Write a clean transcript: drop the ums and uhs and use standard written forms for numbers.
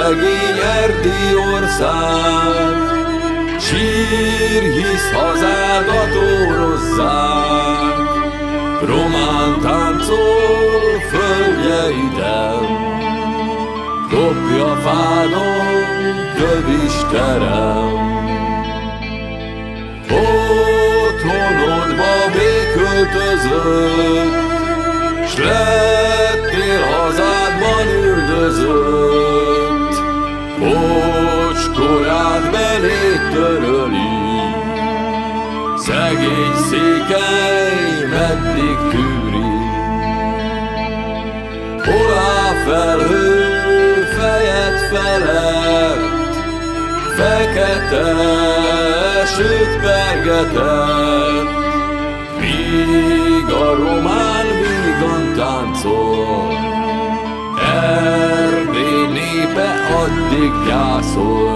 szegény erdély ország, sír, hisz hazádat órozzák. Román táncol földjeiden, kopja fádon kövisterem. Otthonodba béköltözött, s lettél hazádban üldözött. Pocskorát belét töröli, szegény Székely meddig tűri. Hol áll felhő fejed felett, fekete esőt pergetett, míg a román vígan táncol, Erdély népe addig gyászol.